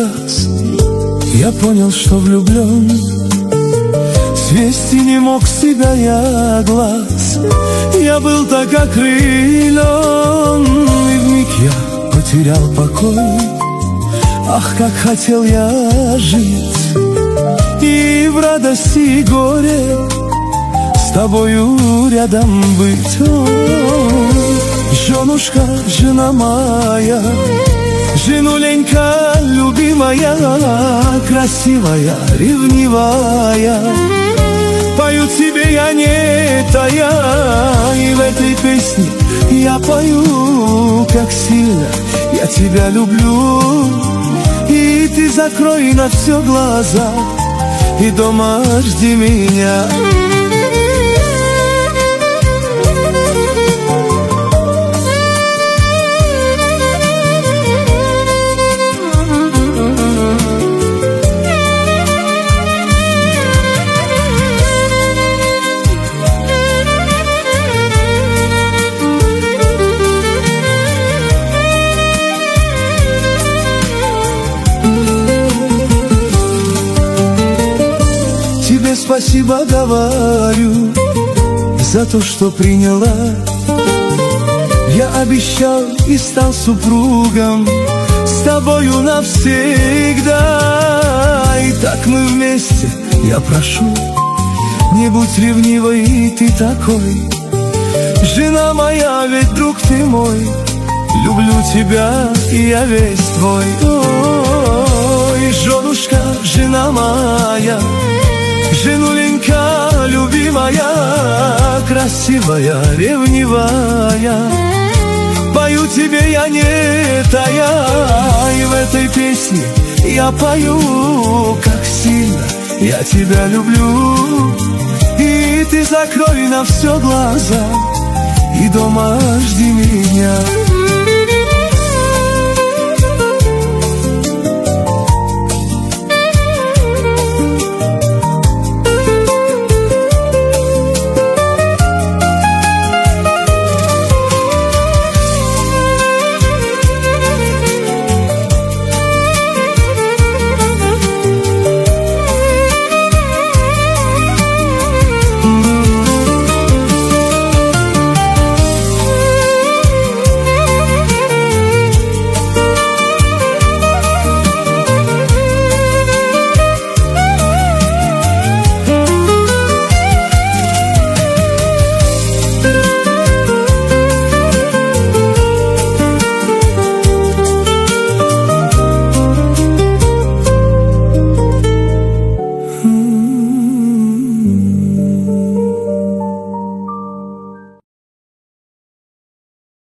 раз я понял, что влюблен. Свести не мог с тебя я глаз. Я был так окрылен, и вмиг я потерял покой. Ах, как хотел я жить и в радости и горе с тобою рядом быть. Ой, женушка, жена моя, женуленька любимая, красивая, ревнивая, пою тебе я не тая, и в этой песне я пою, как сильно я тебя люблю. И ты закрой на все глаза и дома жди меня. Спасибо говорю за то, что приняла. Я обещал и стал супругом с тобою навсегда. И так мы вместе, я прошу, не будь ревнивой и ты такой. Жена моя, ведь друг ты мой, люблю тебя, и я весь твой. Ой, женушка, жена моя, женуленька любимая, красивая, ревнивая, пою тебе я не тая, и в этой песне я пою, как сильно я тебя люблю. И ты закрой на все глаза и дома жди меня.